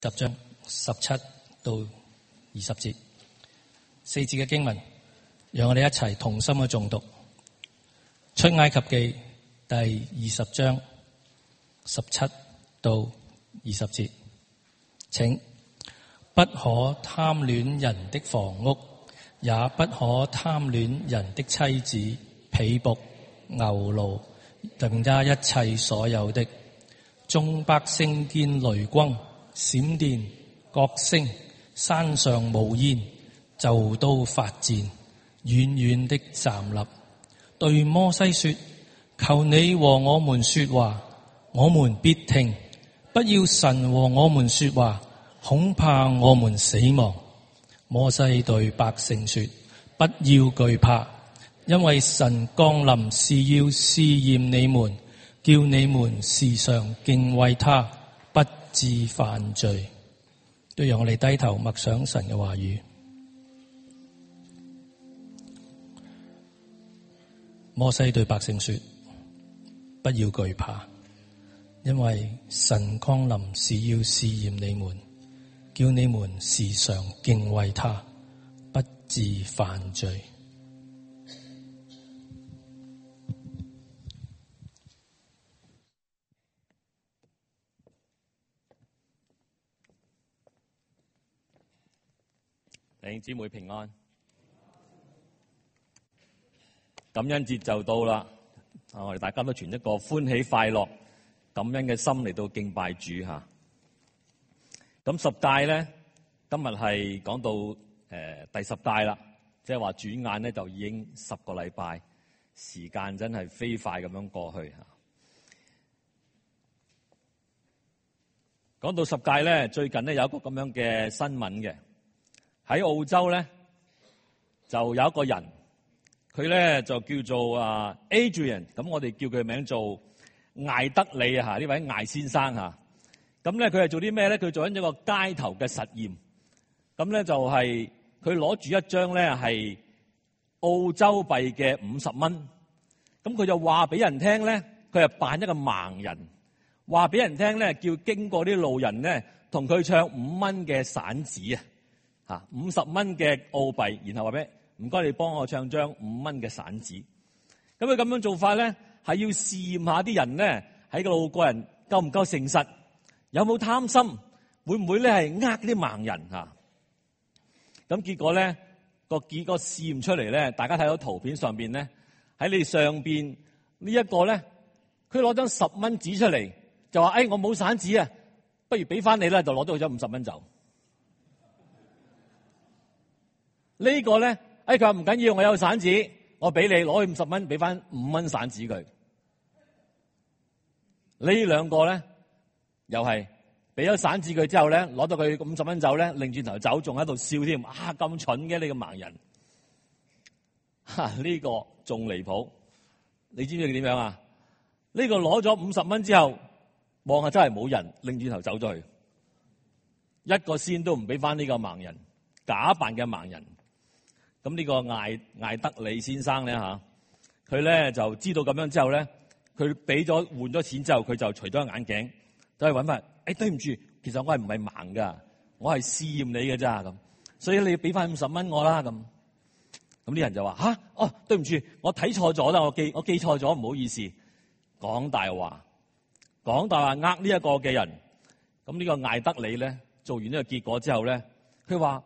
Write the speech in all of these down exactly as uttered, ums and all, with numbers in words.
十章十七到二十節，四節嘅經文，讓我哋一齊同心嘅誦讀。出埃及記第二十章十七到二十節，請不可貪戀人的房屋，也不可貪戀人的妻子、婢僕、牛驢，更加一切所有的。中北星見雷轟、閃電、角聲，山上冒煙，就都發顫，遠遠的站立，對摩西說：求你和我們說話，我們必聽；不要神和我們說話，恐怕我們死亡。摩西對百姓說：不要懼怕，因為神降臨是要試驗你們，叫你們時常敬畏他，不致犯罪。都讓我哋低頭默想神嘅話語。摩西對百姓說：不要懼怕，因為神降臨是要試驗你們，叫你們時常敬畏他，不致犯罪。 弟兄姊妹平安，感恩節就到啦！我哋大家都存一個歡喜快樂、感恩嘅心嚟到敬拜主吓。咁十誡咧，今日係講到誒、呃、第十誡啦，即係話轉眼咧就已經十個禮拜，時間真係飛快咁樣過去吓。講到十誡咧，最近咧有一個咁樣嘅新聞嘅。喺澳洲咧，就有一個人，佢咧就叫做啊 Adrian， 咁我哋叫佢名做艾德里啊，呢位艾先生嚇。咁咧佢係做啲咩咧？佢做緊一個街頭嘅實驗。咁咧就係佢攞住一張咧係澳洲幣嘅五十蚊。咁佢就話俾人聽咧，佢係扮一個盲人，話俾人聽咧，叫經過啲路人咧，同佢唱五蚊嘅散紙啊！吓，五十蚊嘅澳幣，然後話俾唔該你幫我唱張五蚊嘅散紙。咁佢咁樣做法咧，係要試驗下啲人咧喺個路過人夠唔夠誠實，有冇貪心，會唔會咧係呃啲盲人吓？咁結果咧個結果試驗出嚟咧，大家睇到圖片上邊咧，喺你上邊呢一個咧，佢攞張十蚊紙出嚟，就話誒、哎、我冇散紙啊，不如俾翻你啦，就攞到佢張五十蚊走。呢個咧，誒佢話唔緊要，我有散紙，我俾你攞去五十蚊，俾翻五蚊散紙佢。呢兩個咧，又係俾咗散紙佢之後咧，攞到佢五十蚊走咧，擰轉頭走，仲喺度笑添。啊，咁蠢嘅你個盲人！嚇、啊，呢個仲離譜。你知唔知佢點樣啊？呢個攞咗五十蚊之後，望下真係冇人，擰轉頭走咗去，一個仙都唔俾翻呢個盲人，假扮嘅盲人。咁呢個艾艾德里先生咧嚇，佢咧就知道咁樣之後咧，佢俾咗換咗錢之後，佢就除咗眼鏡，走去揾翻。誒、哎、對唔住，其實我係唔係盲噶，我係試驗你嘅咋咁，所以你要俾翻五十蚊我啦咁。咁啲人就話吓，哦對唔住，我睇錯咗啦，我記我記錯咗，唔好意思，講大話，講大話呃呢一個嘅人。咁呢個艾德里咧做完呢個結果之後咧，佢話，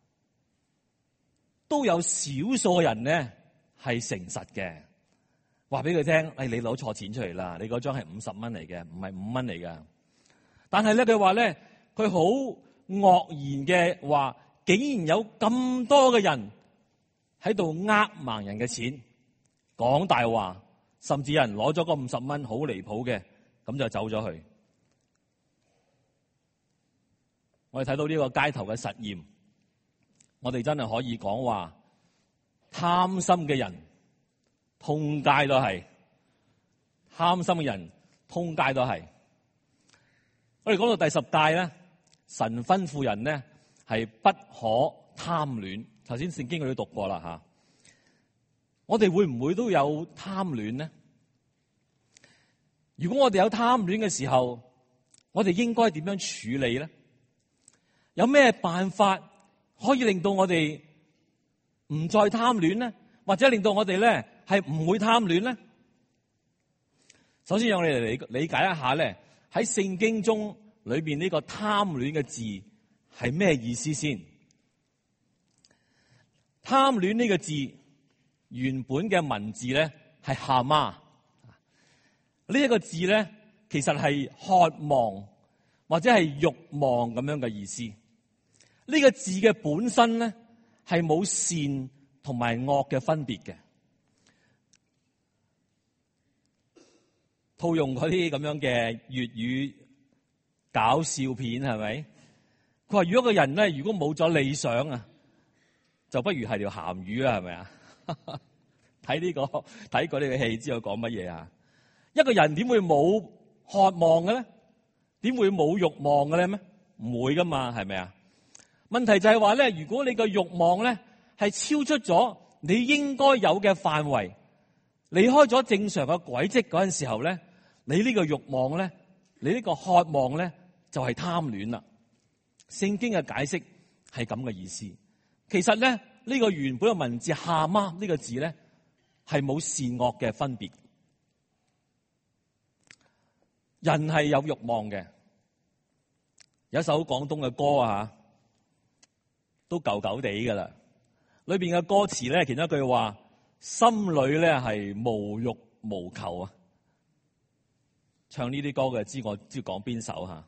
都有少數人咧係誠實嘅，話俾佢聽，誒、哎，你攞錯錢出嚟啦，你嗰張係五十蚊嚟嘅，唔係五蚊嚟噶。但係咧，佢話咧，佢好愕然嘅話，竟然有咁多嘅人喺度呃盲人嘅錢，講大話，甚至有人攞咗個五十蚊，好離譜嘅，咁就走咗去。我哋睇到呢個街頭嘅實驗。我哋真係可以講話，貪心嘅人通街都係，貪心嘅人通街都係。我哋講到第十誡咧，神吩咐人咧係不可貪戀。頭先聖經佢都讀過啦吓。我哋會唔會都有貪戀呢？如果我哋有貪戀嘅時候，我哋應該點樣處理咧？ 有咩辦法可以令到我哋唔再貪戀呢？或者令到我哋咧係唔會貪戀呢？首先，讓我哋嚟理解一下咧，喺聖經中裏邊呢個貪戀嘅字係咩意思先？貪戀呢個字原本嘅文字咧係蛤蟆，呢一個字咧其實係渴望或者係慾望咁樣嘅意思。呢個字嘅本身咧係冇善同埋惡嘅分別嘅。套用嗰啲咁樣嘅粵語搞笑片係咪？佢話如果個人咧如果冇咗理想啊，就不如係條鹹魚啦，係咪啊？睇呢個睇過呢個戲知道講乜嘢啊？一個人點會冇渴望嘅咧？點會冇慾望嘅咧？咩？唔會噶嘛，係咪啊？問題就係話咧，如果你個慾望咧係超出咗你應該有嘅範圍，離開咗正常嘅軌跡嗰陣時候咧，你呢個慾望咧，你呢個渴望咧就係貪戀啦。聖經嘅解釋係咁嘅意思。其實咧呢個原本嘅文字蛤蟆呢個字咧係冇善惡嘅分別。人係有慾望嘅。有一首廣東嘅歌啊，都舊舊地噶啦。裏邊嘅歌詞咧，其中一句話：心裏咧係無欲無求啊。唱呢啲歌嘅知我知講邊首吓？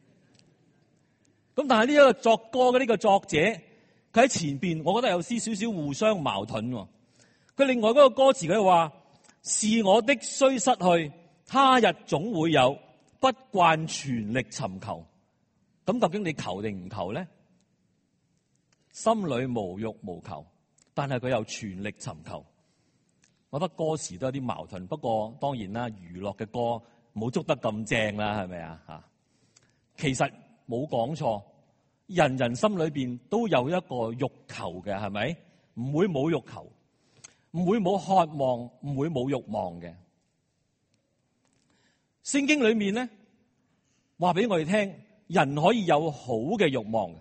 咁但係呢一個作歌嘅呢個作者，佢喺前邊，我覺得有啲少少互相矛盾。佢另外嗰個歌詞佢話：是我的雖失去，他日總會有，不慣全力尋求。咁究竟你求定唔求咧？心裏無欲無求，但係佢又全力尋求。我覺得歌詞都有啲矛盾，不過當然啦，娛樂嘅歌冇捉得咁正啦，係咪啊？吓，其實冇講錯，人人心裏邊都有一個欲求嘅，係咪？唔會冇欲求，唔會冇渴望，唔會冇欲望嘅。聖經裏面咧話俾我哋聽，人可以有好嘅欲望。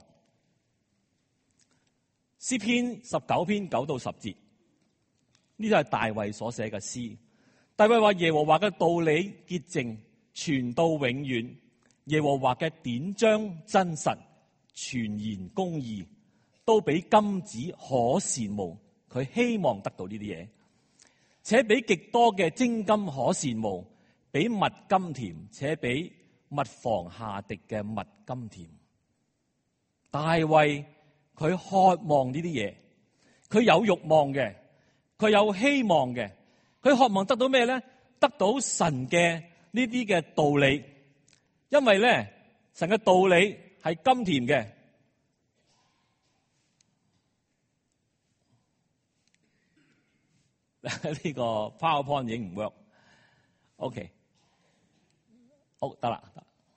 詩篇十九篇九到十節，呢啲係大衛所寫嘅詩。大衛話：耶和華嘅道理潔淨，傳到永遠；耶和華嘅典章真實，全然公義，都比金子可羨慕。佢希望得到呢啲嘢，且比極多嘅精金可羨慕，比蜜甘甜，且比蜜房下滴嘅蜜甘甜。大衛佢渴望呢啲嘢，佢有慾望嘅，佢有希望嘅，佢渴望得到咩咧？得到神嘅呢啲嘅道理，因為咧神嘅道理係甘甜嘅。呢個 PowerPoint 已經唔 work。OK， 好得啦。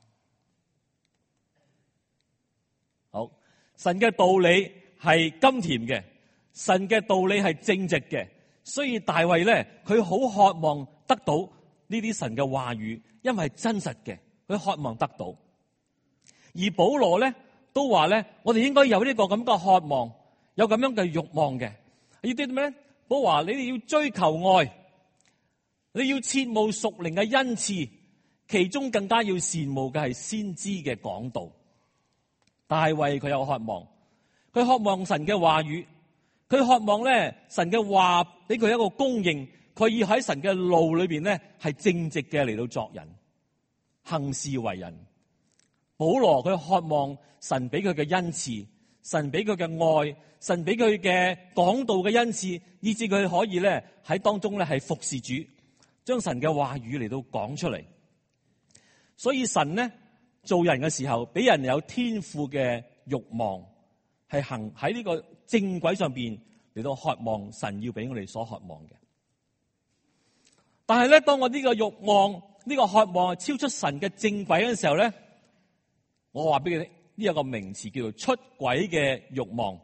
好，神嘅道理係甘甜嘅，神嘅道理係正直嘅，所以大衛咧，佢好渴望得到呢啲神嘅話語，因為係真實嘅，佢渴望得到。而保羅咧都話咧，我哋應該有呢個咁嘅渴望，有咁樣嘅慾望嘅。要啲咩咧？保羅話你哋要追求愛，你要切慕屬靈嘅恩賜，其中更加要羨慕嘅係先知嘅講道。大衛佢有渴望，佢渴望神嘅話語，佢渴望咧神嘅話俾佢一個供應，佢要喺神嘅路裏邊咧係正直嘅嚟到作人，行事為人。保羅佢渴望神俾佢嘅恩賜，神俾佢嘅愛，神俾佢嘅講道嘅恩賜，以致佢可以咧喺當中咧係服侍主，將神嘅話語嚟到講出嚟。所以神咧做人嘅時候，俾人有天賦嘅慾望，係行喺呢個正軌上邊嚟到渴望神要俾我哋所渴望嘅。但係咧，當我呢個慾望、呢個渴望超出神嘅正軌嘅時候咧，我話俾你聽，呢有個名詞叫做出軌嘅慾望。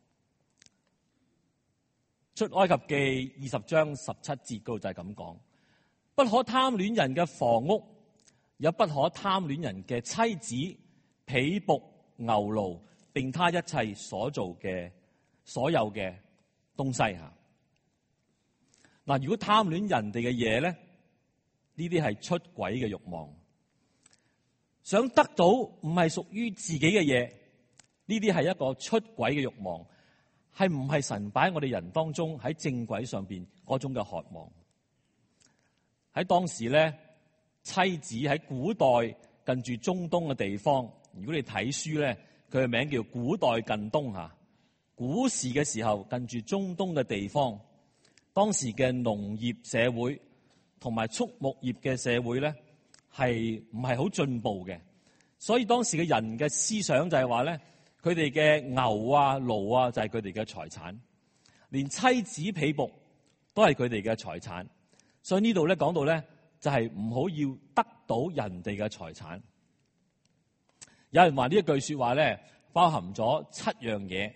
出埃及記二十章十七節嗰度就係咁講：不可貪戀人嘅房屋，也不可貪戀人嘅妻子、婢僕、牛驢、 並他一切所做嘅所有嘅東西吓。嗱，如果貪戀人哋嘅嘢咧，呢啲係出軌嘅慾望，想得到唔係屬於自己嘅嘢，呢啲係一個出軌嘅慾望，係唔係神擺喺我哋人當中喺正軌上邊嗰種嘅渴望？喺當時咧，妻子喺古代近住中東嘅地方，如果你睇書咧，佢嘅名叫古代近東吓。古時嘅時候，近住中東嘅地方，當時嘅農業社會同埋畜牧業嘅社會咧，係唔係好進步嘅？所以當時嘅人嘅思想就係話咧，佢哋嘅牛啊、驢啊就係佢哋嘅財產，連妻子婢僕都係佢哋嘅財產。所以呢度咧講到咧，就係唔好要得到人哋嘅財產。有人話呢一句說話咧，包含咗七樣嘢。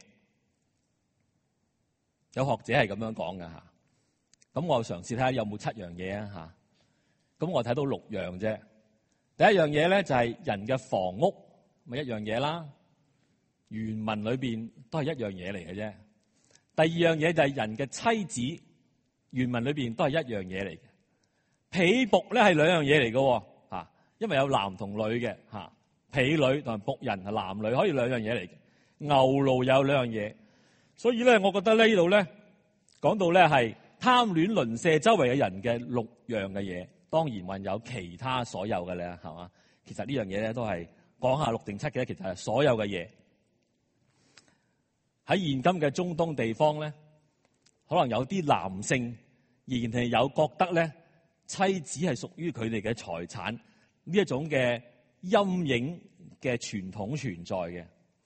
有學者係咁樣講㗎吓。咁我嘗試睇下有冇七樣嘢啊吓。咁我睇到六樣啫。第一樣嘢咧就係人嘅房屋，咪一樣嘢啦。原文裏邊都係一樣嘢嚟嘅啫。第二樣嘢就係人嘅妻子，原文裏邊都係一樣嘢嚟嘅。婢僕咧係兩樣嘢嚟嘅吓，因為有男同女嘅吓，婢女同埋僕人係男女可以兩樣嘢嚟嘅。牛驢有兩樣嘢，所以咧我覺得呢度咧講到咧係貪戀鄰舍周圍嘅人嘅六樣嘅嘢，當然還有其他所有嘅咧，係嘛？其實呢樣嘢咧都係講下六定七嘅，其實係所有嘅嘢。喺現今嘅中東地方咧，可能有啲男性仍然係有覺得咧，妻子係屬於佢哋嘅財產，呢一種嘅陰影嘅傳統存在嘅。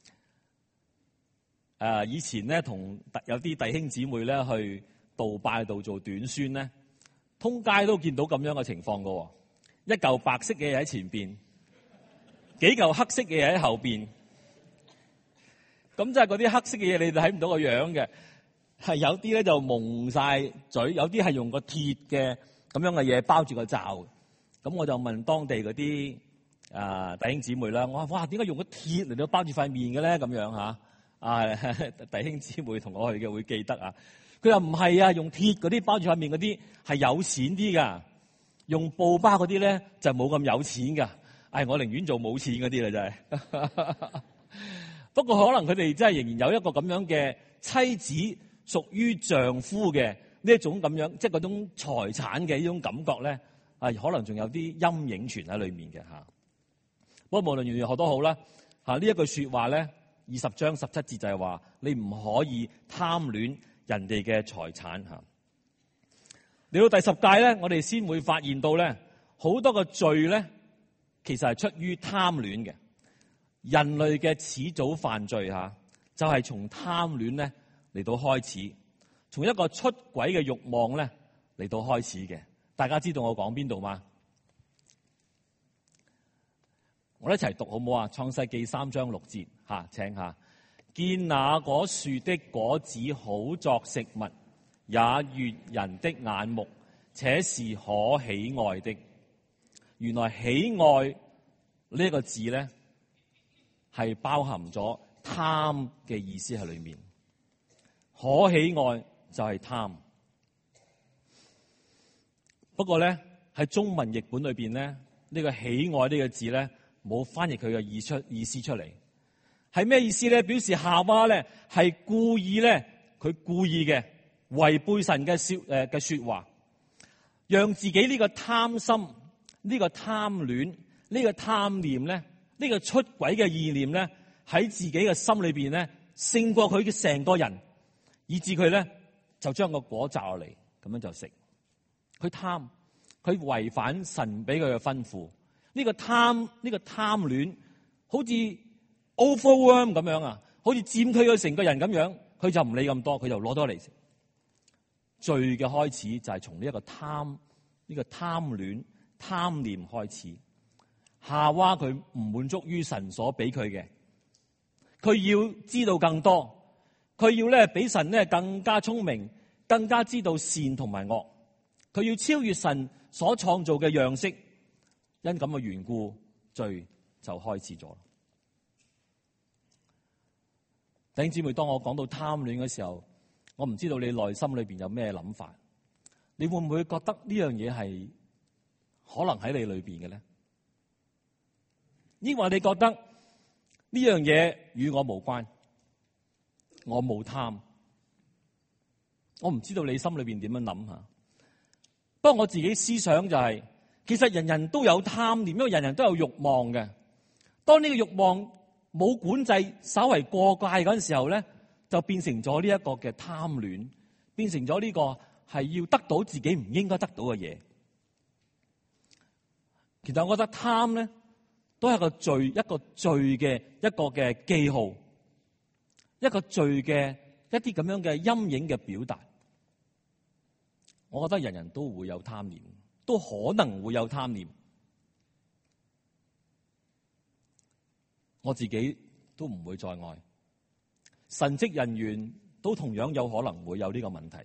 誒，以前咧同有啲弟兄姊妹咧去杜拜度做短宣咧，通街都見到咁樣嘅情況噶，一嚿白色嘅嘢喺前邊，幾嚿黑色嘅嘢喺後邊。咁即係嗰啲黑色嘅嘢，你哋睇唔到個樣嘅，係有啲咧就蒙晒嘴，有啲係用個鐵嘅咁樣嘅嘢包住個罩。咁我就問當地嗰啲啊弟兄姊妹啦，我話哇，點解用個鐵嚟到包住塊面嘅咧？咁樣吓啊，弟兄姊妹同我去嘅會記得啊。佢話唔係啊，用鐵嗰啲包住塊面嗰啲係有錢啲噶，用布包嗰啲咧就冇咁有錢噶。唉，我寧願做冇錢嗰啲啦，真係。不過可能佢哋真係仍然有一個咁樣嘅妻子屬於丈夫嘅呢一種咁樣，即係嗰種財產嘅呢種感覺咧，啊可能仲有啲陰影存喺裏面嘅吓。不過無論如何都好啦，吓呢一句說話咧，二十章十七節就係話你唔可以貪戀人哋嘅財產吓。嚟到第十誡咧，我哋先會發現到咧，好多個罪咧，其實係出於貪戀嘅。人類嘅始祖犯罪吓，就係從貪戀咧嚟到開始，從一個出軌嘅慾望咧嚟到開始嘅。大家知道我講邊度嗎？我哋一齊讀好唔好啊？創世記三章六節吓，請下。見那果樹的果子好作食物，也悅人的眼目，且是可喜愛的。原來喜愛呢個字咧，係包含咗貪嘅意思喺裏面。可喜愛就係貪。不過咧喺中文譯本裏邊咧，呢個喜愛呢個字咧冇翻譯佢嘅意出意思出嚟。係咩意思咧？表示夏娃咧係故意咧，佢故意嘅違背神嘅說誒嘅說話，讓自己呢個貪心、呢個貪戀、呢個貪念咧。呢個出軌嘅意念咧，喺自己嘅心裏邊咧，勝過佢嘅成個人，以致佢咧就將個果摘落嚟，咁樣就食。佢貪，佢違反神俾佢嘅吩咐。呢個貪，呢個貪戀，好似 overwhelm 咁樣啊，好似佔據佢成個人咁樣，佢就唔理咁多，佢就攞咗嚟食。罪嘅開始就係從呢一個貪，呢個貪戀、貪念開始。夏娃佢唔滿足於神所俾佢嘅，佢要知道更多，佢要咧比神咧更加聰明，更加知道善同埋惡，佢要超越神所創造嘅樣式，因咁嘅緣故，罪就開始咗。 弟兄姊妹，當我講到貪戀嘅時候，我唔知道你內心裏邊有咩諗法？你會唔會覺得呢樣嘢係可能喺你裏邊嘅咧？抑或你覺得呢樣嘢與我無關，我冇貪？我唔知道你心裏邊點樣諗下。不過我自己思想就係、是，其實人人都有貪念，因為人人都有慾望嘅。當呢個慾望冇管制，稍為過界嗰陣時候咧，就變成咗呢一個嘅貪戀，變成咗呢個係要得到自己唔應該得到嘅嘢。其實我覺得貪咧，都係個罪，一個罪嘅一個嘅記號，一個罪嘅一啲咁樣嘅陰影嘅表達。我覺得人人都會有貪念，都可能會有貪念。我自己都唔會在外，神職人員都同樣有可能會有呢個問題。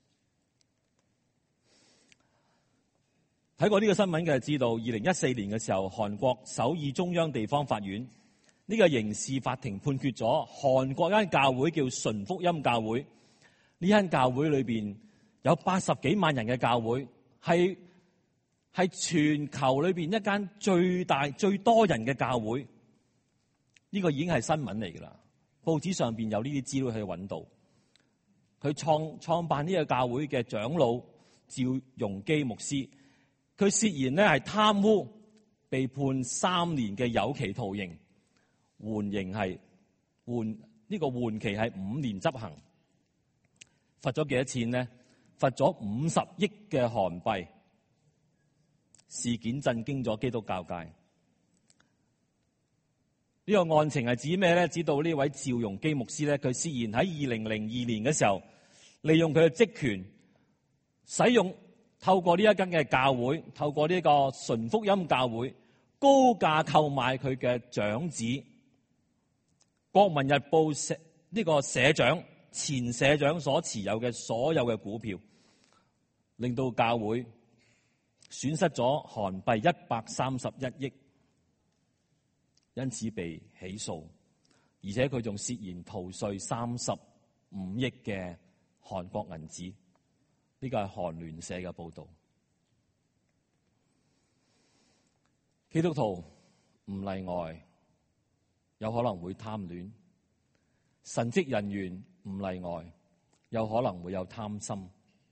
睇過呢個新聞嘅知道，二零一四年嘅時候，韓國首爾中央地方法院呢個刑事法庭判決咗韓國間教會叫純福音教會，呢間教會裏邊有八十幾萬人嘅教會，係係全球裏邊一間最大最多人嘅教會。呢個已經係新聞嚟噶啦，報紙上邊有呢啲資料去揾到。佢創創辦呢個教會嘅長老趙容基牧師，佢涉嫌咧係貪污，被判三年嘅有期徒刑，緩刑係緩呢個緩期係五年執行。罰咗幾多錢呢？罰咗五十億嘅韓幣。事件震驚咗基督教界。呢個案情係指咩咧？指到呢位趙容基牧師咧，佢涉嫌喺二零零二年嘅時候，利用佢嘅職權，使用透過呢一間嘅教會，透過呢個純福音教會，高價購買佢嘅長子國民日報社呢個社長前社長所持有嘅所有嘅股票，令到教會損失咗韓幣一百三十一億。因此被起訴，而且佢仲涉嫌逃稅三十五億嘅韓國銀紙。呢個係韓聯社嘅報導。基督徒唔例外，有可能會貪戀；神職人員唔例外，有可能會有貪心。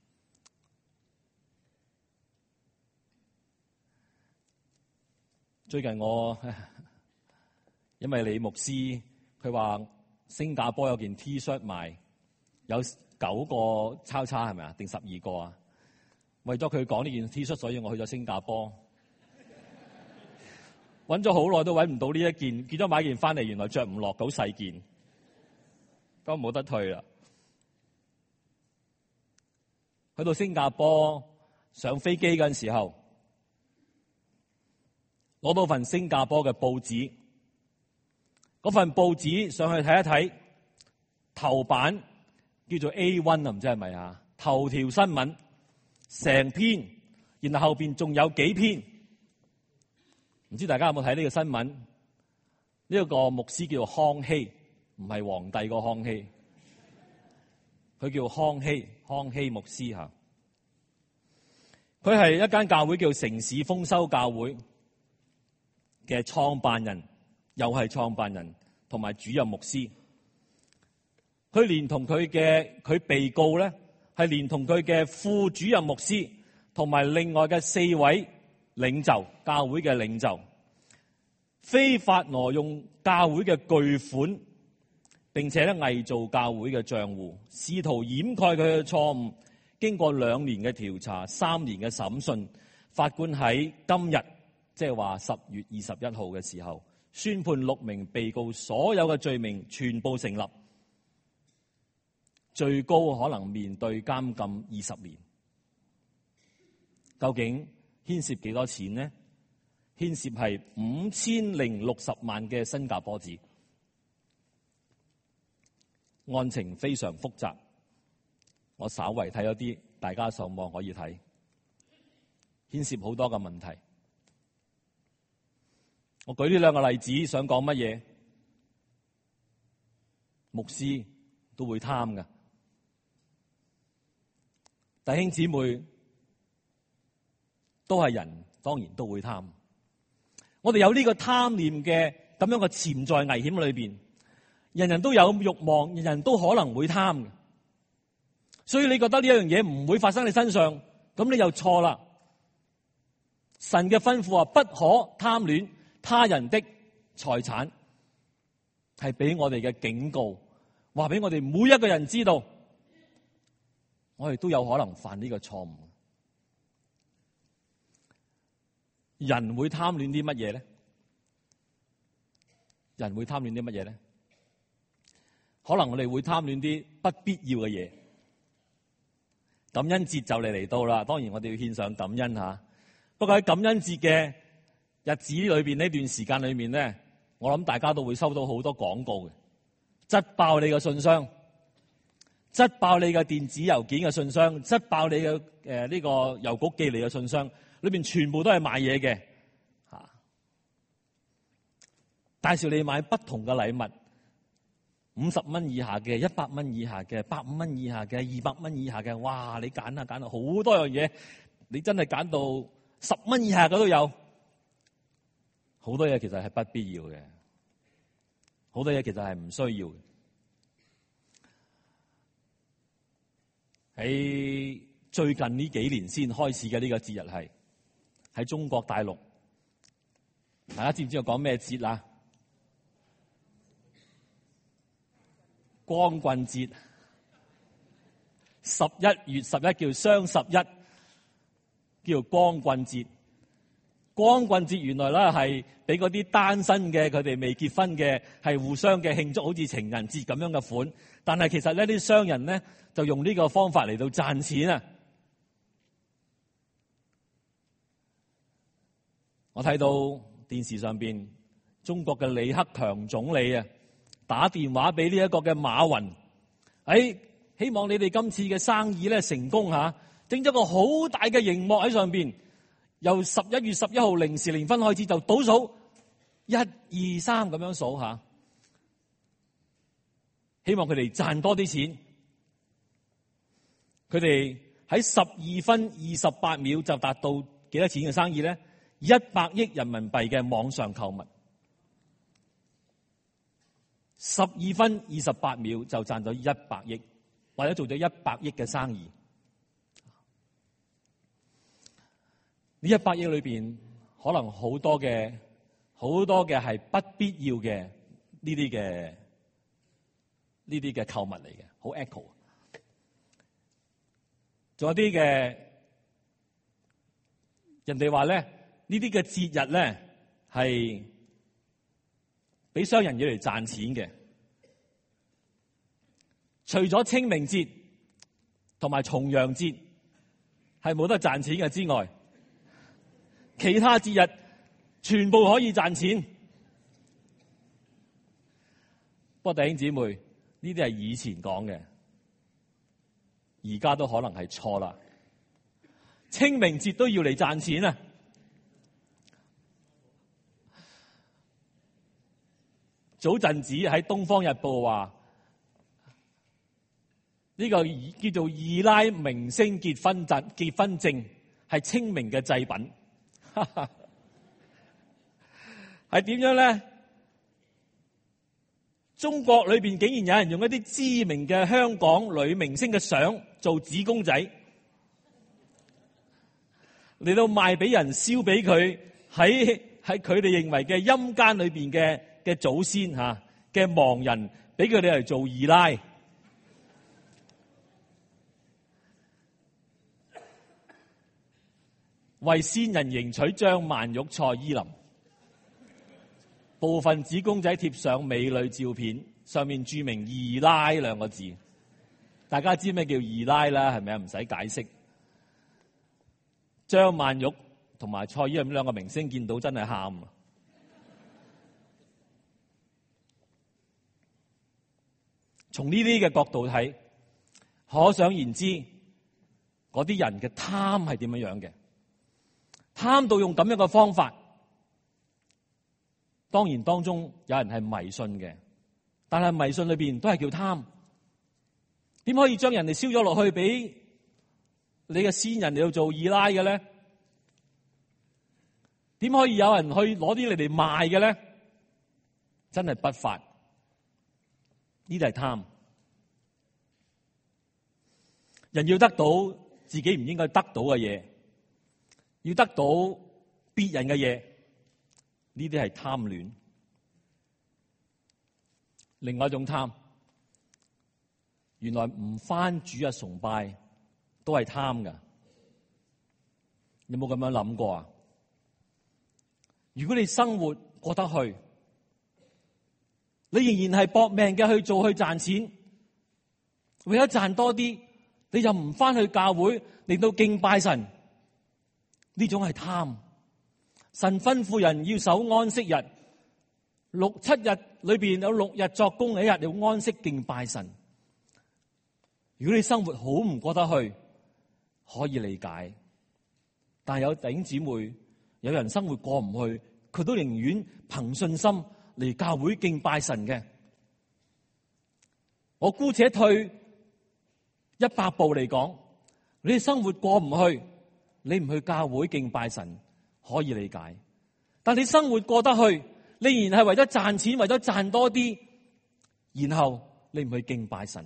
最近我因為李牧師佢話新加坡有件 T 恤賣，有九個抄叉係咪啊？定十二個啊？為咗佢講呢件 T 恤，所以我去咗新加坡，揾咗好耐都揾唔到呢一件，結咗買件翻嚟，原來着唔落，好細件，咁冇得退啦。去到新加坡上飛機嗰陣時候，攞到份新加坡嘅報紙。嗰份報紙上去睇一睇，頭版叫做 A 一 啊，唔知係咪啊？頭條新聞成篇，然後後邊仲有幾篇，唔知大家有冇睇呢個新聞？呢、這、一個牧師叫做康熙，唔係皇帝個康熙，佢叫康熙，康熙牧師吓。佢係一間教會叫城市豐收教會嘅創辦人。又係創辦人同埋主任牧師，佢連同佢嘅佢被告咧，係連同佢嘅副主任牧師同埋另外嘅四位領袖，教會嘅領袖，非法挪用教會嘅巨款，並且咧偽造教會嘅賬戶，試圖掩蓋佢嘅錯誤。經過兩年嘅調查，三年嘅審訊，法官喺今日，即係話十月二十一號嘅時候，宣判六名被告所有嘅罪名全部成立，最高可能面對監禁二十年。究竟牽涉幾多錢呢？牽涉係五千零六十萬嘅新加坡紙。案情非常複雜，我稍為睇咗啲，大家上網可以睇，牽涉好多嘅問題。我舉呢兩個例子想講乜嘢？ 牧師都會貪㗎。弟兄姊妹都係人，當然都會貪。我哋有呢個貪念嘅咁樣嘅潛在危險裏邊，人人都有慾望，人人都可能會貪嘅。所以你覺得呢一樣嘢唔會發生喺你身上，咁你又錯啦。神嘅吩咐話不可貪戀他人的財產，係俾我哋嘅警告，話俾我哋每一個人知道，我哋都有可能犯呢個錯誤。人會貪戀啲乜嘢咧？人會貪戀啲乜嘢咧？可能我哋會貪戀啲不必要嘅嘢。感恩節就嚟嚟到啦，當然我哋要獻上感恩吓。不過喺感恩節嘅日子裏邊，呢段時間裏面咧，我諗大家都會收到好多廣告嘅，擠爆你嘅信箱，擠爆你嘅電子郵件嘅信箱，擠爆你嘅誒呢個郵局寄嚟嘅信箱，裏邊全部都係賣嘢嘅吓，介紹你買不同嘅禮物。五十蚊以下嘅、一百蚊以下嘅、百五蚊以下嘅、二百蚊以下嘅，哇！你揀啊揀啊，好多樣嘢，你真係揀到十蚊以下嘅都有。好多嘢其實係不必要嘅，好多嘢其實係唔需要嘅。喺最近呢幾年先開始嘅呢個節日係喺中國大陸，大家知唔知我講咩節啊？光棍節，十一月十一叫雙十一，叫光棍節。光棍節原來咧係俾嗰啲單身嘅，佢哋未結婚嘅，係互相嘅慶祝，好似情人節咁樣嘅款。但係其實呢啲商人咧就用呢個方法嚟到賺錢啊！我睇到電視上邊中國嘅李克強總理啊，打電話俾呢一個嘅馬雲，誒、哎，希望你哋今次嘅生意咧成功吓，整咗個好大嘅熒幕喺上邊，由十一月十一號零時零分開始就倒數，一二三咁樣數吓，希望佢哋賺多啲錢。佢哋喺十二分二十八秒就達到幾多錢嘅生意咧？一百億人民幣嘅網上購物。十二分二十八秒就賺咗一百億，或者做咗一百億嘅生意。呢一百億裏邊，可能好多嘅好多嘅係不必要嘅呢啲嘅呢啲嘅購物嚟嘅，好 echo。仲有啲嘅人哋話咧，呢啲嘅節日咧係俾商人要嚟賺錢嘅。除咗清明節同埋重陽節係冇得賺錢嘅之外，其他節日全部可以賺錢。不過弟兄姊妹，呢啲係以前講嘅，而家都可能係錯啦。清明節都要嚟賺錢啊！早陣子喺《東方日報》話，呢個叫做二奶明星結婚證，結婚證係清明嘅祭品，係點樣咧？中國裏邊竟然有人用一啲知名嘅香港女明星嘅相做紙公仔，嚟到賣俾人，燒俾佢喺喺佢哋認為嘅陰間裏邊嘅嘅祖先吓嘅亡人，俾佢哋嚟做二奶。為先人迎娶張曼玉、蔡依林，部分紙公仔貼上美女照片，上面注明二奶兩個字。大家知咩叫二奶啦？係咪啊？唔使解釋。張曼玉同埋蔡依林兩個明星見到真係喊啊！從呢啲嘅角度睇，可想而知嗰啲人嘅貪係點樣樣嘅。貪到用咁樣嘅方法，當然當中有人係迷信嘅， 但係迷信裏邊都係叫貪。點可以將人哋燒咗落去俾你嘅先人嚟到做二奶嘅咧？點可以有人去攞啲嚟嚟賣嘅咧？真係不法，呢啲係貪。人要得到自己唔應該得到嘅嘢，要得到別人嘅嘢，呢啲係貪戀。另外一種貪，原來唔返主日崇拜都係貪㗎。你有冇咁樣諗過啊？如果你生活過得去，你仍然係搏命嘅去做去賺錢，為咗賺多啲，你就唔返去教會嚟到敬拜神，呢種係貪。神吩咐人要守安息日，六七日裏邊有六日作工，一日要安息敬拜神。如果你生活好唔過得去，可以理解，但係有弟兄姊妹，有人生活過唔去，佢都寧願憑信心嚟教會敬拜神嘅。我姑且退一百步嚟講，你生活過唔去，你唔去教會敬拜神可以理解，但你生活過得去，你仍然係為咗賺錢，為咗賺多啲，然後你唔去敬拜神，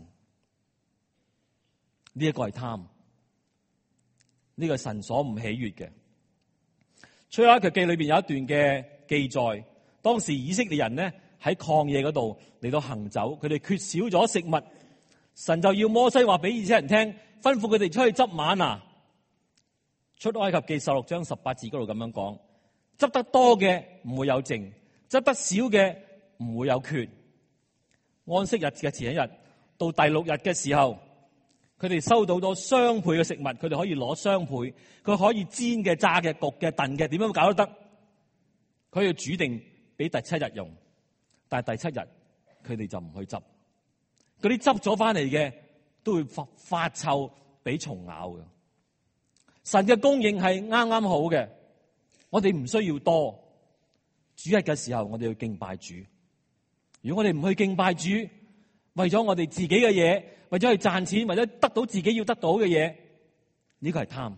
呢一個係貪，呢個神所唔喜悅嘅。出埃及記裏邊有一段嘅記載，當時以色列人呢喺曠野嗰度嚟到行走，佢哋缺少咗食物，神就要摩西話俾以色列人聽，吩咐佢哋出去執嗎哪。出埃及記十六章十八字嗰度咁樣講，執得多嘅唔會有剩，執得少嘅唔會有缺。安息日嘅前一日到第六日嘅時候，佢哋收到咗雙倍嘅食物，佢哋可以攞雙倍，佢可以煎嘅、炸嘅、焗嘅、燉嘅，點樣搞都得。佢要煮定俾第七日用，但係第七日佢哋就唔去執，嗰啲執咗翻嚟嘅都會發發臭，俾蟲咬嘅。神嘅供應係啱啱好嘅，我哋唔需要多。主日嘅時候，我哋要敬拜主。如果我哋唔去敬拜主，為咗我哋自己嘅嘢，為咗去賺錢，為咗得到自己要得到嘅嘢，呢個係貪。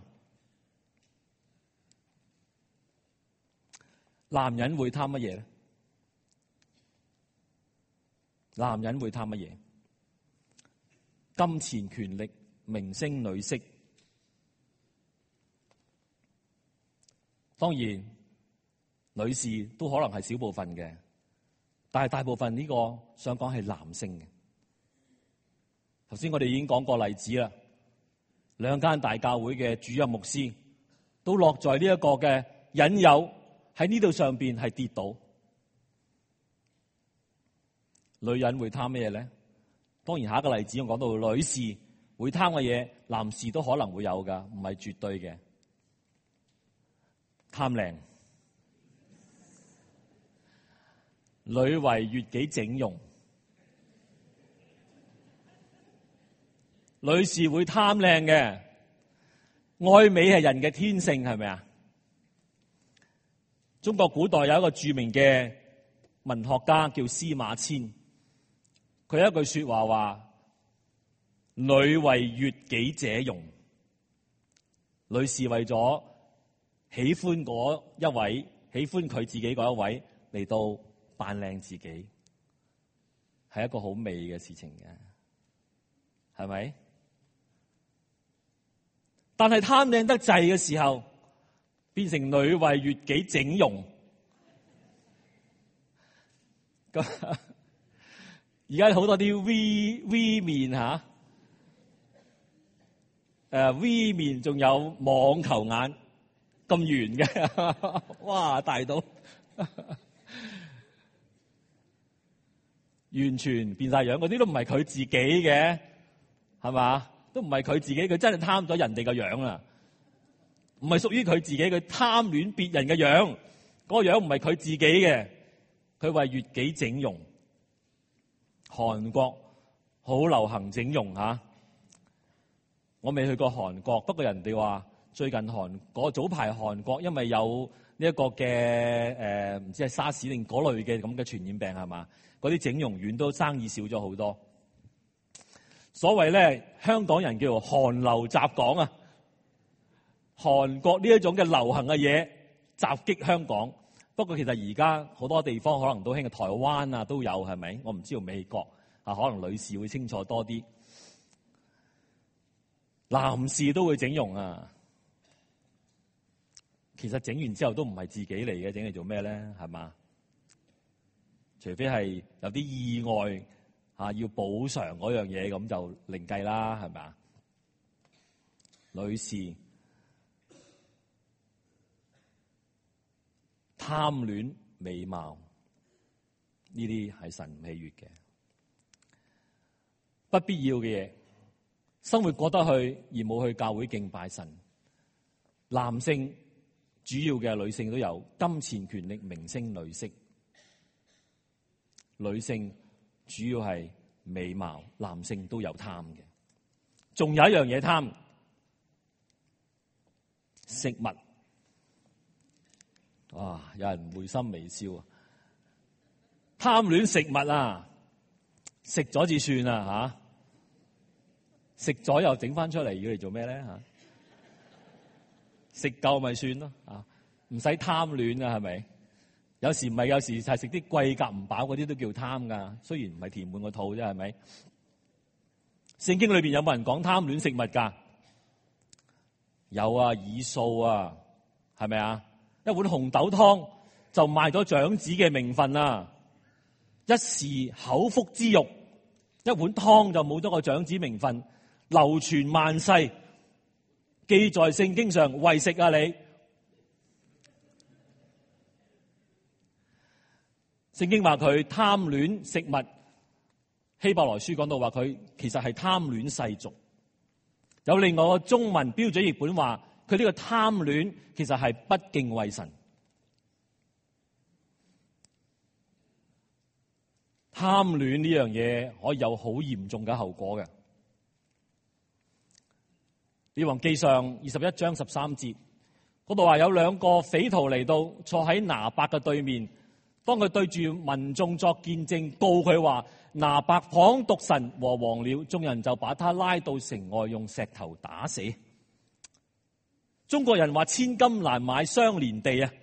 男人會貪乜嘢咧？男人會貪乜嘢？金錢、權力、明星、女色。當然，女士都可能係小部分嘅，但係大部分呢個想講係男性嘅。頭先我哋已經講過例子啦，兩間大教會嘅主任牧師都落在呢一個嘅引誘喺呢度上邊係跌倒。女人會貪咩咧？當然下一個例子我講到女士會貪嘅嘢，男士都可能會有噶，唔係絕對嘅。貪靚，女為悅己整容，女士會貪靚嘅，愛美係人嘅天性，係咪啊？中國古代有一個著名嘅文學家叫司馬遷，佢有一句說話話：女為悅己者容，女士為咗喜歡嗰一位，喜歡佢自己嗰一位嚟到扮靚自己，係一個好美嘅事情嘅，係咪？但係貪靚得滯嘅時候，變成女為悅己整容。咁而家好多啲 V V 面吓，誒 V 面仲有網球眼。咁圓嘅，哇大到完全變晒樣，嗰啲都唔係佢自己嘅，係嘛？都唔係佢自己，佢真係貪咗人哋嘅樣啦，唔係屬於佢自己，佢貪戀別人嘅樣，嗰個樣唔係佢自己嘅，佢為悅己整容。韓國好流行整容吓，我未去過韓國，不過人哋話最近韓國早排韓國因為有呢一個嘅誒唔知係沙士定嗰類嘅咁嘅傳染病係嘛？嗰啲整容院都生意少咗好多。所謂咧，香港人叫做韓流襲港啊！韓國呢一種嘅流行嘅嘢襲擊香港。不過其實而家好多地方可能都興，台灣啊都有係咪？我唔知道美國啊，可能女士會清楚多啲，男士都會整容啊。其實整完之後都唔係自己嚟嘅，整嚟做咩咧？係嘛？除非係有啲意外啊，要補償嗰樣嘢，咁就另計啦，係咪啊？女士貪戀美貌，呢啲係神唔喜悅嘅，不必要嘅嘢，生活過得去而冇去教會敬拜神。男性主要嘅，女性都有金錢、權力、明星、女色。女性主要係美貌，男性都有貪嘅。仲有一樣嘢貪，食物。哇！有人會心微笑啊！貪戀食物啊，食咗至算啊吓，食咗又整翻出嚟，要嚟做咩咧吓？食夠咪算咯啊，唔使貪戀啊，係咪？有時唔係，有時就係食啲貴格唔飽嗰啲都叫貪噶，雖然唔係填滿個肚啫，係咪？聖經裏邊有冇人講貪戀食物噶？有啊，以掃啊，係咪啊？一碗紅豆湯就賣咗長子嘅名分啊！一時口腹之欲，一碗湯就冇咗個長子名分，流傳萬世，記在聖經上，為食啊你！聖經話佢貪戀食物，希伯來書講到話佢其實係貪戀世俗。有另外個中文標準譯本話，佢呢個貪戀其實係不敬畏神。貪戀呢樣嘢可以有好嚴重嘅後果嘅。列王記上二十一章十三節嗰度話，有兩個匪徒嚟到，坐喺拿伯嘅對面。當佢對住民眾作見證，告佢話拿伯謗讟神和王了，眾人就把他拉到城外，用石頭打死。中國人話千金難買相連地啊！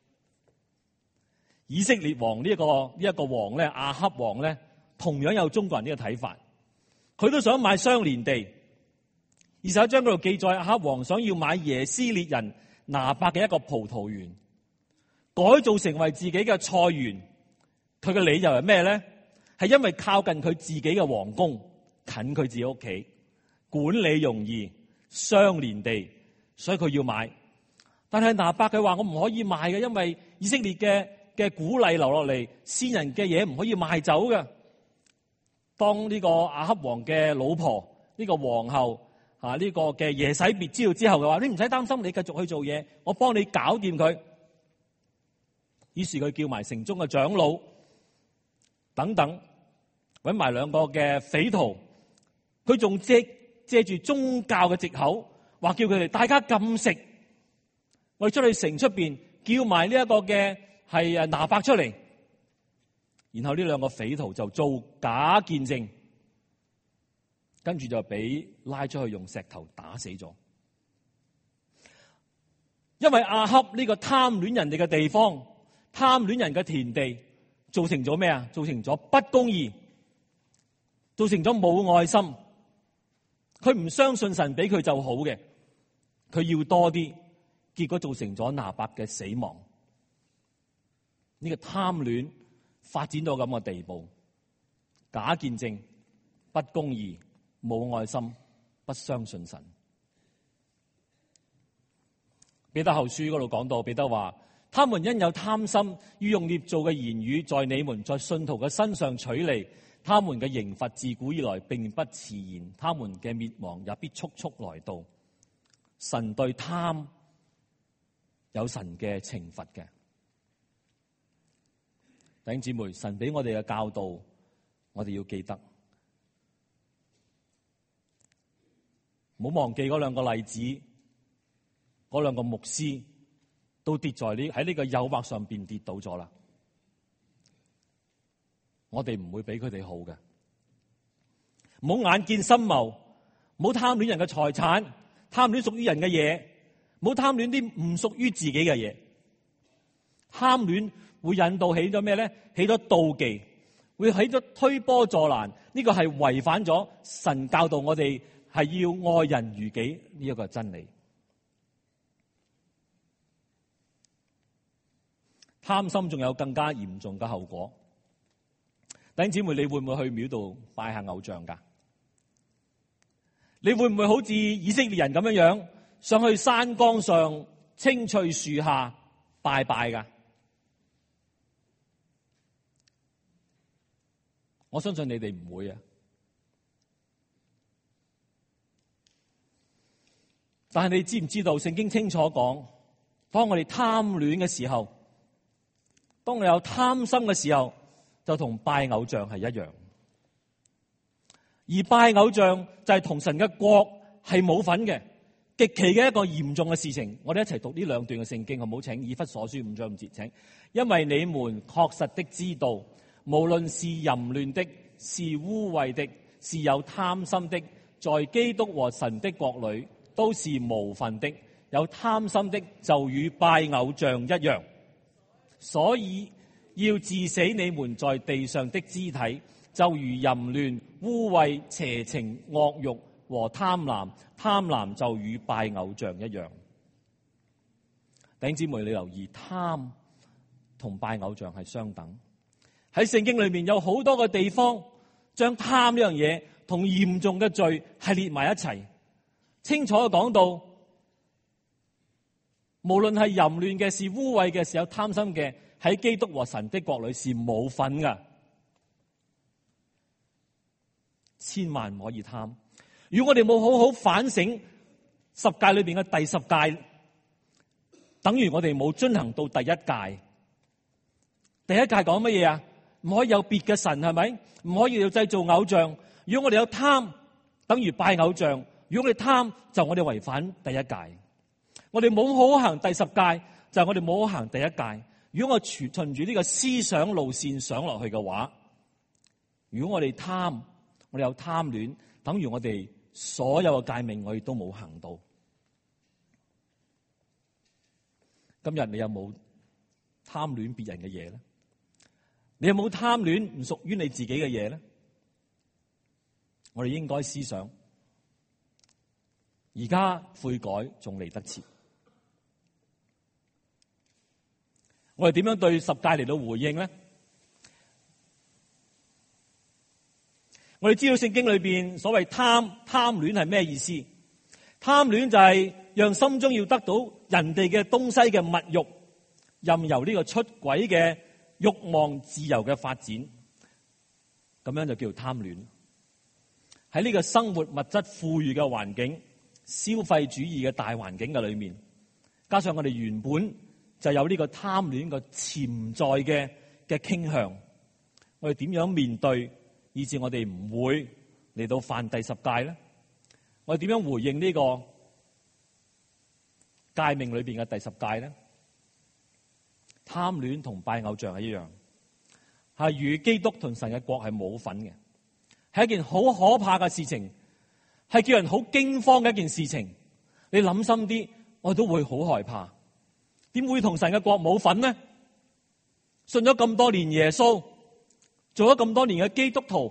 以色列王呢一個呢一個王咧，亞哈王咧，同樣有中國人呢個睇法，佢都想買相連地。二十一章嗰度記載，亞哈王想要買耶斯列人拿伯嘅一個葡萄園，改造成為自己嘅菜園。佢嘅理由係咩咧？係因為靠近佢自己嘅皇宮，近佢自己屋企，管理容易，相連地，所以佢要買。但係拿伯佢話我唔可以賣嘅，因為以色列嘅嘅鼓勵留落嚟，先人嘅嘢唔可以賣走嘅。當呢個亞哈王嘅老婆呢個皇后啊呢個嘅耶洗別知道之後嘅話，你唔使擔心，你繼續去做嘢，我幫你搞掂佢。於是佢叫埋城中嘅長老等等，搵埋兩個嘅匪徒，佢仲借借住宗教嘅藉口，話叫佢哋大家禁食，我哋出去城出邊叫埋呢一個嘅係誒拿伯出嚟，然後呢兩個匪徒就做假見證，跟住就俾拉出去用石頭打死咗。因為亞哈呢個貪戀人哋嘅地方，貪戀人嘅田地，造成咗咩啊？造成咗不公義，造成咗冇愛心。佢唔相信神俾佢就好嘅，佢要多啲，結果造成咗拿伯嘅死亡。呢個貪戀發展到咁嘅地步，假見證、不公義、冇愛心、不相信神。彼得後書嗰度講到，彼得話：他們因有貪心，要用捏造嘅言語在你們在信徒嘅身上取利，他們嘅刑罰自古以來並不遲延，他們嘅滅亡也必速速來到。神對貪有神嘅懲罰嘅。弟兄姊妹，神俾我哋嘅教導，我哋要記得，唔好忘記嗰兩個例子。 嗰兩個牧師都跌在呢喺呢個誘惑上邊跌倒咗啦。我哋唔會比佢哋好嘅，唔好眼見心謀，唔好貪戀人嘅財產，貪戀屬於人嘅嘢，唔好貪戀啲唔屬於自己嘅嘢。貪戀會引導起咗咩咧？起咗妒忌，會起咗推波助瀾。呢個係違反咗神教導我哋係要愛人如己呢一個真理。貪心仲有更加嚴重嘅後果。弟兄姊妹，你會唔會去廟度拜下偶像噶？你會唔會好似以色列人咁樣樣上去山崗上青翠樹下拜拜噶？我相信你哋唔會啊。但係你知唔知道聖經清楚講，當我哋貪戀嘅時候，當你有貪心嘅時候，就同拜偶像係一樣。而拜偶像就係同神嘅國係冇份嘅，極其嘅一個嚴重嘅事情。我哋一齊讀呢兩段嘅聖經，好唔好？請以弗所書五章五節，請。因為你們確實的知道，無論是淫亂的，是污穢的，是有貪心的，在基督和神的國裏都是無分的。有貪心的就與拜偶像一樣。所以要治死你們在地上的肢體，就如淫亂、污穢、邪情、惡慾和貪婪。貪婪就與拜偶像一樣。弟兄姊妹，你留意，貪同拜偶像係相等。喺聖經裏面有好多個地方將貪呢樣嘢同嚴重嘅罪係列埋一齊，清楚講到，無論係淫亂嘅、是污穢嘅、是有貪心嘅，喺基督和神的國裏是冇份噶。千萬唔可以貪。如果我哋冇好好反省十誡裏邊嘅第十誡，等於我哋冇遵行到第一誡。第一誡講乜嘢啊？唔可以有別嘅神，係咪？唔可以有製造偶像。如果我哋有貪，等於拜偶像。如果我哋貪，就我哋違反第一誡。我哋冇好好行第十誡，就係我哋冇好行第一誡。如果我循住呢個思想路線想落去嘅話，如果我哋貪，我哋有貪戀，等於我哋所有嘅誡命我哋都冇行到。今日你有冇貪戀別人嘅嘢咧？你有冇貪戀唔屬於你自己嘅嘢咧？我哋應該思想，而家悔改仲嚟得切。我哋點樣對十誡嚟到回應咧？我哋知道聖經裏邊所謂貪貪戀係咩意思？貪戀就係讓心中要得到人哋嘅東西嘅物欲，任由呢個出軌嘅慾望自由嘅發展，咁樣就叫貪戀。喺呢個生活物質富裕嘅環境、消費主義嘅大環境嘅裏面，加上我哋原本就有呢個貪戀個潛在嘅嘅傾向，我哋點樣面對，以致我哋唔會嚟到犯第十誡咧？我哋點樣回應呢個誡命裏邊嘅第十誡咧？貪戀同拜偶像係一樣，係與基督同神嘅國係冇份嘅，係一件好可怕嘅事情，係叫人好驚慌嘅一件事情。你諗深啲，我都會好害怕。點會同神嘅國冇份呢？信咗咁多年耶穌，做咗咁多年嘅基督徒，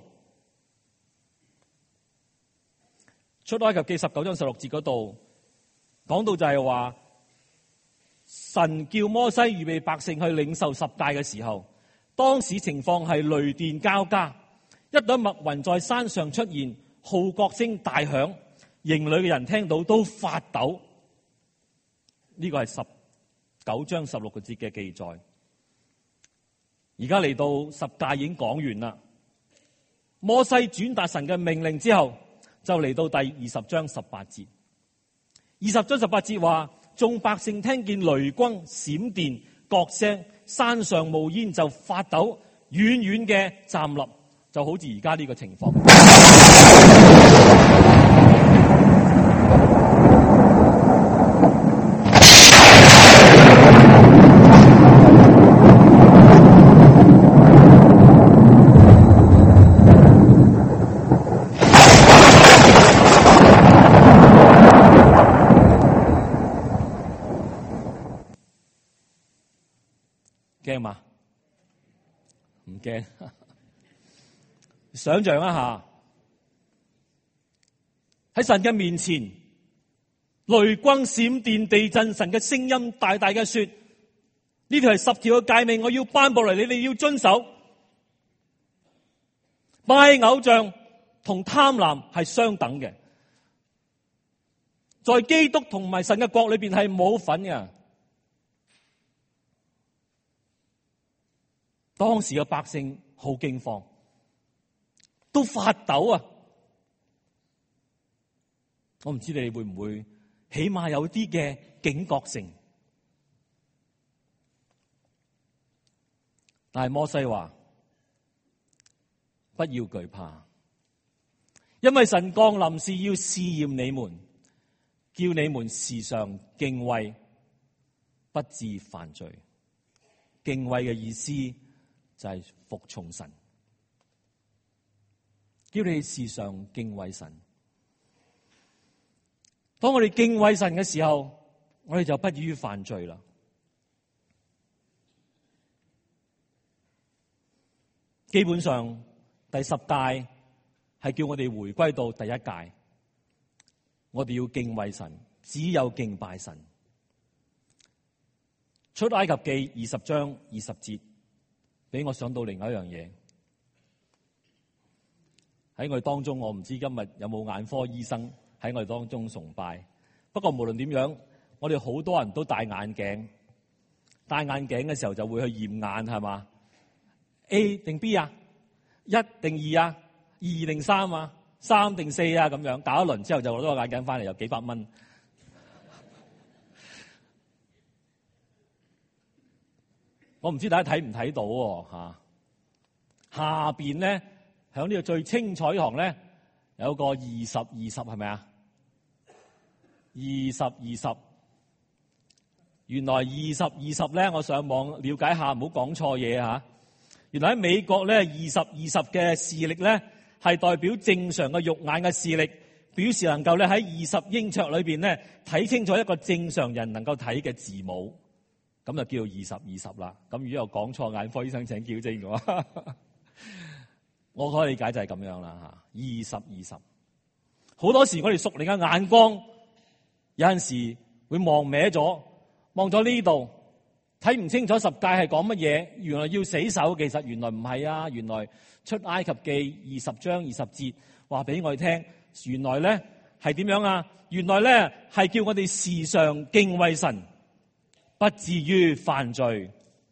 出埃及記十九章十六節嗰度講到就係話，神叫摩西預備百姓去領受十誡嘅時候，當時情況係雷電交加，一朵密雲在山上出現，號角聲大響，營裏嘅人聽到都發抖。呢個係十九章十六個節嘅記載。而家嚟到十誡已經講完啦，摩西轉達神嘅命令之後，就嚟到第二十章十八節。二十章十八節話，眾百姓聽見雷轟、閃電、角聲，山上冒煙就發抖，遠遠嘅站立，就好似而家呢個情況。 驚嘛？唔驚。想象一下，喺神嘅面前，雷轟閃電地震，神嘅聲音大大嘅說：呢條係十條嘅誡命，我要頒布嚟，你哋要遵守。拜偶像同貪婪係相等嘅，在基督同埋神嘅國裏邊係冇份嘅。當時嘅百姓好驚慌，都發抖啊！我唔知你會唔會，起碼有啲嘅警覺性。但係摩西話：不要懼怕，因為神降臨是要試驗你們，叫你們時常敬畏，不致犯罪。敬畏嘅意思就係服從神，叫你時常敬畏神。當我哋敬畏神嘅時候，我哋就不於犯罪啦。基本上第十誡係叫我哋回歸到第一誡，我哋要敬畏神，只有敬拜神。出埃及記二十章二十節，俾我想到另外一樣嘢。喺我哋當中，我唔知今日有冇眼科醫生喺我哋當中崇拜。不過無論點樣，我哋好多人都戴眼鏡，戴眼鏡嘅時候就會去驗眼，係嘛？ A 定 B 啊？一定二啊？二定三啊？三定四啊？咁樣搞一輪之後就攞咗個眼鏡翻嚟，有幾百蚊。我唔知大家睇唔睇到喎嚇？下邊咧響呢個最清楚呢行咧有個二十二十係咪啊？二十二十，原來二十二十咧，我上網了解下，唔好講錯嘢嚇。原來喺美國咧，二十二十嘅視力咧係代表正常嘅肉眼嘅視力，表示能夠咧喺二十英尺裏邊咧睇清楚一個正常人能夠睇嘅字母，咁就叫做二十二十啦。咁如果有講錯，眼科醫生請矯正我。我可以理解就係咁樣啦嚇。二十二十，好多時我哋屬靈嘅眼光有陣時會望歪咗，望咗呢度。睇唔清楚十誡係講乜嘢，原來要死守，其實原來唔係啊！原來出埃及記二十章二十節話俾我哋聽，原來咧係點樣啊？原來咧係叫我哋時常敬畏神，不至於犯罪。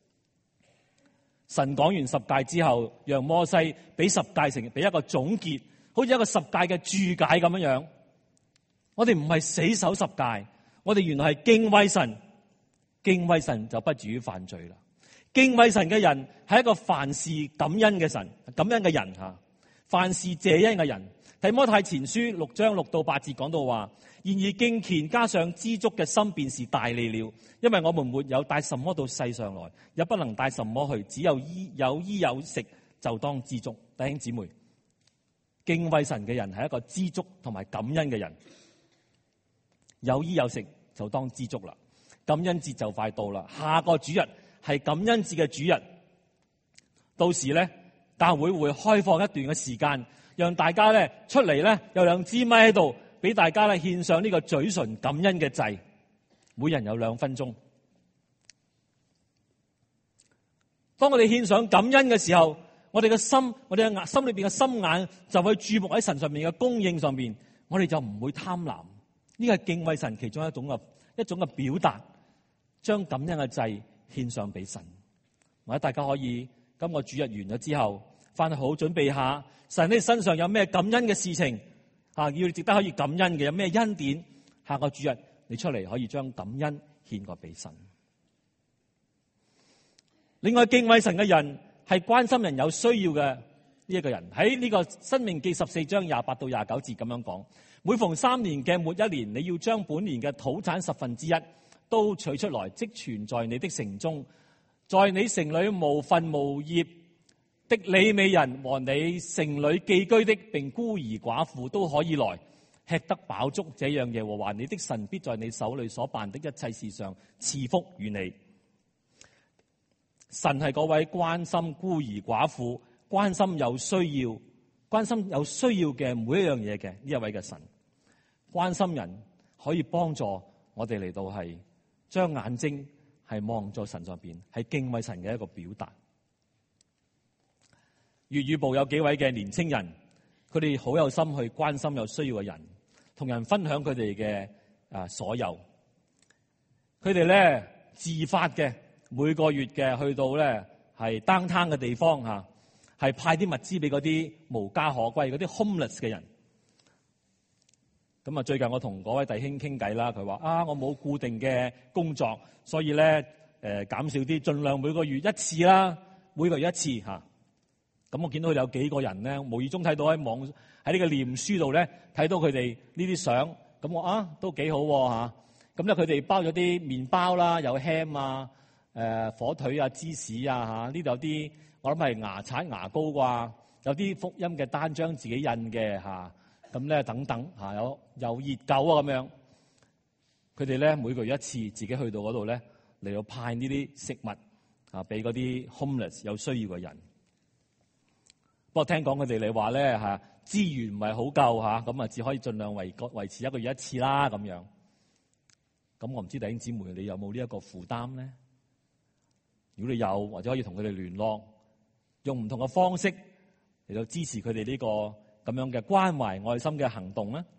神講完十誡之後，讓摩西俾十誡成俾一個總結，好似一個十誡嘅注解咁樣樣。我哋唔係死守十誡，我哋原來係敬畏神。敬畏神就不至於犯罪啦。敬畏神嘅人係一個凡事感恩嘅神，感恩嘅人吓，凡事謝恩嘅人。提摩太前書六章六到八節講到話：然而敬虔加上知足嘅心，便是大利了。因為我們沒有帶什麼到世上來，也不能帶什麼去，只有衣有衣有食，就當知足。弟兄姊妹，敬畏神嘅人係一個知足同埋感恩嘅人，有衣有食就當知足啦。感恩節就快到啦，下個主日係感恩節嘅主日，到時咧教會會開放一段嘅時間，讓大家咧出嚟咧有兩支咪喺度，俾大家咧獻上呢個嘴唇感恩嘅祭，每人有兩分鐘。當我哋獻上感恩嘅時候，我哋嘅心，我哋嘅心裏邊嘅心眼就會注目喺神上面嘅供應上面，我哋就唔會貪婪。呢個係敬畏神其中一種嘅一種嘅表達。將感恩嘅祭獻上俾神，或者大家可以今個主日完咗之後，翻去好好準備下，神喺你身上有咩感恩嘅事情啊，要你值得可以感恩嘅，有咩恩典，下個主日你出嚟可以將感恩獻過俾神。另外，敬畏神嘅人係關心人有需要嘅呢一個人，喺呢個申命記十四章廿八到廿九節咁樣講：每逢三年嘅末一年，你要將本年嘅土產十分之一都取出來，積存在你的城中，在你城裏無分無業的利未人和你城裏寄居的，並孤兒寡婦都可以來吃得飽足。這樣耶和華你的神必在你手裏所辦的一切事上賜福與你。 神係嗰位關心孤兒寡婦、關心有需要、關心有需要嘅每一樣嘢嘅呢一位嘅神。關心人可以幫助我哋嚟到係將眼睛係望在神上邊，係敬畏神嘅一個表達。粵語部有幾位嘅年青人，佢哋好有心去關心有需要嘅人，同人分享佢哋嘅啊所有。佢哋咧自發嘅每個月嘅去到咧係 downtown 嘅地方嚇，係派啲物資俾嗰啲無家可歸嗰啲 homeless 嘅人。咁啊，最近我同嗰位弟兄傾偈啦，佢話啊，我冇固定嘅工作，所以咧誒、呃、減少啲，盡量每個月一次啦，每個月一次嚇。咁我見到佢哋有幾個人咧，無意中睇到喺網喺呢個臉書度咧睇到佢哋呢啲相，咁我啊都幾好嚇。咁咧佢哋包咗啲麵包啦，有 ham 啊、誒火腿啊、芝士啊嚇，呢度有啲我諗係牙刷牙膏啩，有啲福音嘅單張自己印嘅嚇，咁咧等等嚇，有有熱狗啊咁樣。佢哋咧每個月一次自己去到嗰度咧嚟到派呢啲食物啊俾嗰啲 homeless 有需要嘅人。不過聽講佢哋嚟話咧嚇資源唔係好夠嚇，咁啊只可以盡量維維持一個月一次啦咁樣。咁我唔知弟兄姊妹你有冇呢一個負擔咧？如果你有，或者可以同佢哋聯絡，用唔同嘅方式嚟到支持佢哋呢個咁樣嘅關懷愛心嘅行動咧。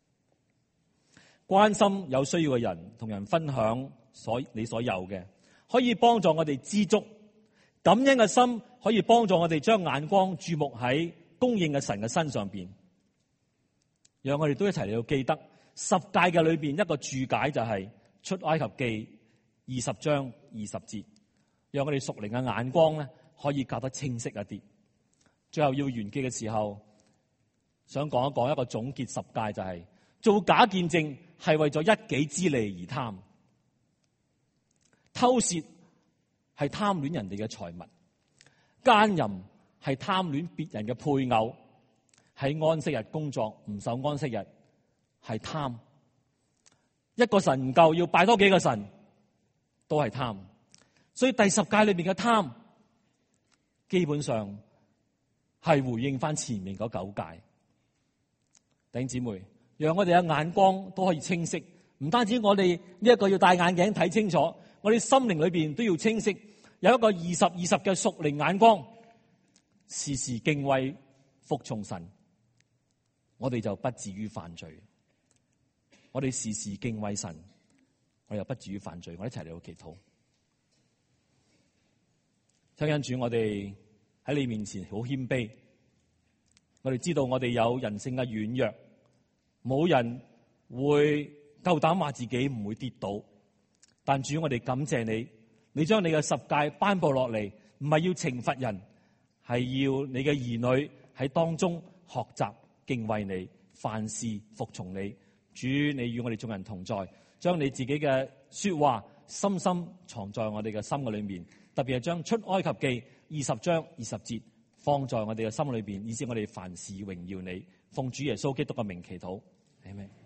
關心有需要嘅人，同人分享所你所有嘅，可以幫助我哋知足。感恩嘅心可以幫助我哋將眼光注目喺供應嘅神嘅身上邊，讓我哋都一齊嚟到記得十誡嘅裏邊一個注解就係出埃及記二十章二十節，讓我哋屬靈嘅眼光咧可以較得清晰一啲。最後要完結嘅時候，想講一講一個總結十誡，就係做假見證係為咗一己之利而貪，偷竊係貪戀人哋嘅財物，奸淫係貪戀別人嘅配偶，喺安息日工作唔守安息日係貪。一個神唔夠，要拜多幾個神都係貪。所以第十誡裏邊嘅貪，基本上係回應翻前面嗰九誡。弟兄姊妹，讓我哋嘅眼光都可以清晰，唔單止我哋呢一個要戴眼鏡睇清楚，我哋心靈裏邊都要清晰，有一個二十二十嘅屬靈眼光，時時敬畏服從神，我哋就不至於犯罪。我哋時時敬畏神，我哋又不至於犯罪。我哋一齊嚟到祈禱。親恩主，我哋喺你面前好謙卑，我哋知道我哋有人性嘅軟弱，冇人會夠膽話自己唔會跌倒。但主，我哋感謝你，你將你嘅十誡頒布落嚟，唔係要懲罰人，係要你嘅兒女喺當中學習敬畏你，凡事服從你。主，你與我哋眾人同在，將你自己嘅說話深深藏在我哋嘅心嘅裏面，特別係將出埃及記二十章二十節放在我哋嘅心裏邊，以致我哋凡事榮耀你。奉主耶穌基督嘅名祈禱，阿們。